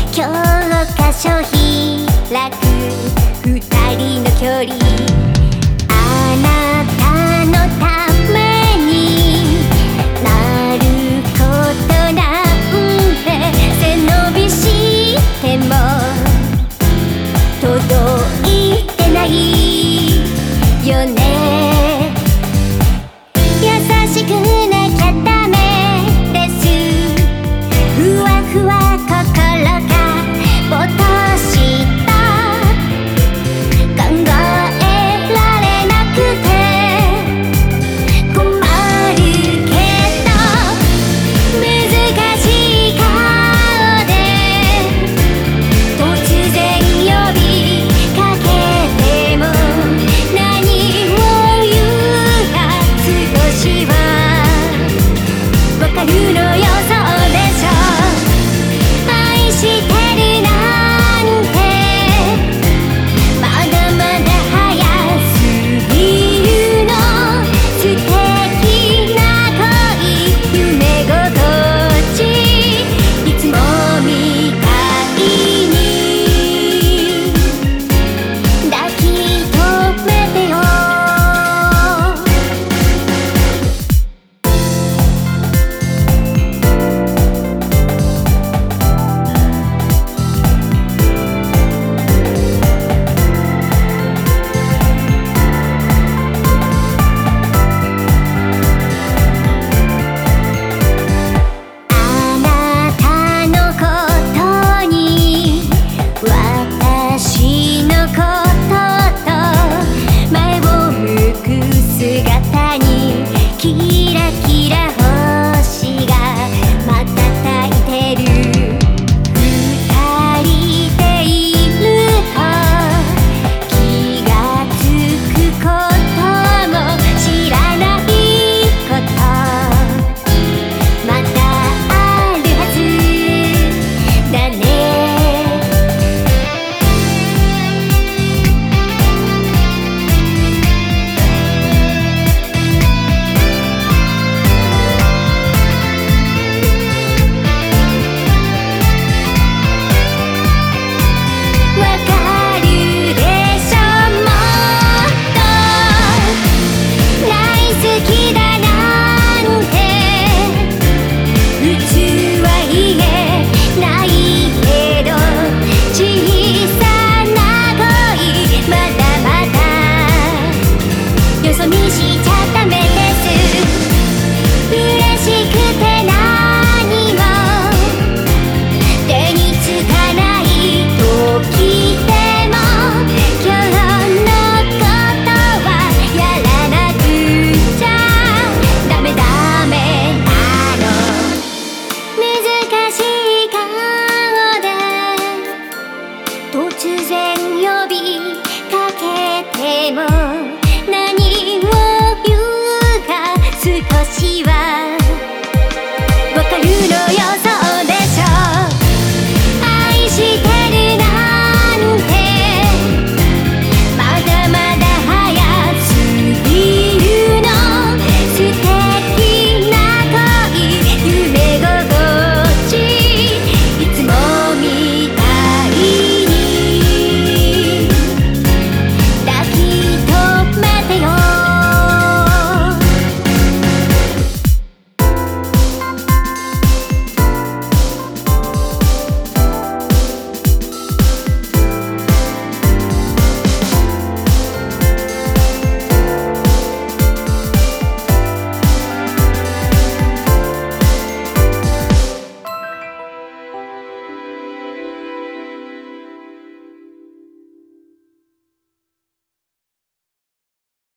教科書開く二人の距離、あなたのためになることなんて背伸びしても届いてないよね。優しくなきゃダメです。ふわふわ心がぼーっとした考えられなくて困るけど、難しい顔で突然呼びかけても何を言うか少しはわかるのよ。そうでしょ。愛して